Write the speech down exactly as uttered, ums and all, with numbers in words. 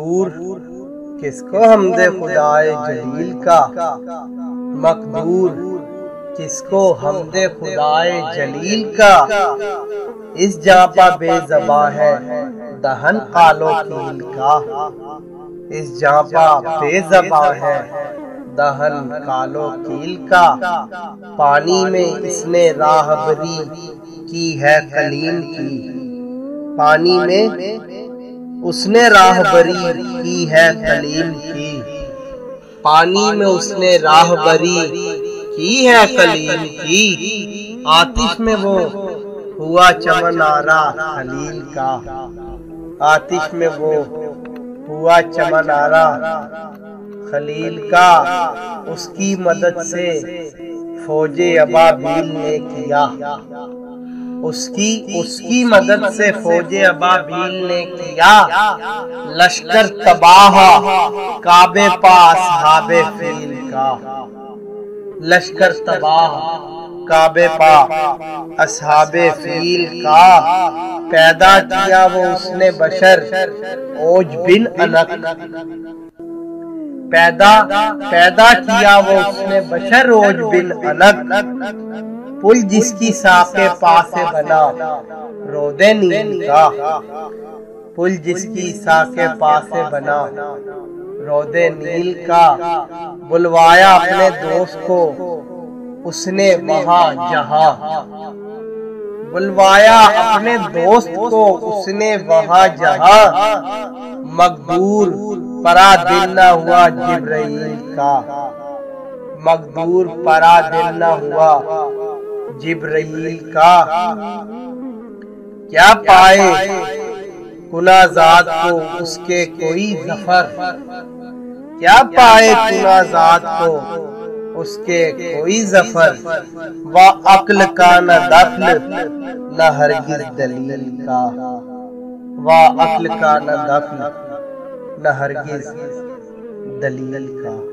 مقدور کس کو حمد خدائے جلیل کا، مقدور کس کو حمد خدائے جلیل کا، اس جاں پا بے زباں ہے دہن قال و قیل کا، اس جاں پا بے زباں ہے دہن قال و قیل کا، پانی میں اس نے راہبری کی ہے کلیم کی، پانی میں اس نے راہبری کی ہے کلیم کی، پانی میں اس نے راہبری کی ہے کلیم کی، آتش میں وہ ہوا چمن آرا خلیل کا، آتش میں وہ ہوا چمن آرا خلیل کا، اس کی مدد سے فوج ابابیل نے کیا، اس کی اس کی مدد سے فوج ابابیل نے کیا، لشکر تباہ کعبے پا اصحاب فیل کا، لشکر تباہ کعبے پا اصحاب فیل کا، پیدا کیا وہ اس نے بشر اوج بن انک، پیدا پیدا کیا وہ اس نے بشر اوج بن انک، پل جس کی ساق پاس بنا رود نیل کا، پل جس کی ساق پاس بنا رود نیل کا، بلوایا اپنے دوست کو اس نے وہاں جہاں، بلوایا اپنے دوست کو اس نے وہاں جہاں، مقدور پرا دل نہ ہوا جبرائیل کا، مقدور پرا دل نہ ہوا جبرائیل کا، کیا پائے گناہ زاد کو اس کے کوئی ظفر، کیا پائے گناہ زاد کو اس کے کوئی ظفر، وہ عقل کا نہ دخل نہ ہرگز دلیل کا، وہ عقل کا نہ دخل نہ ہرگز دلیل کا۔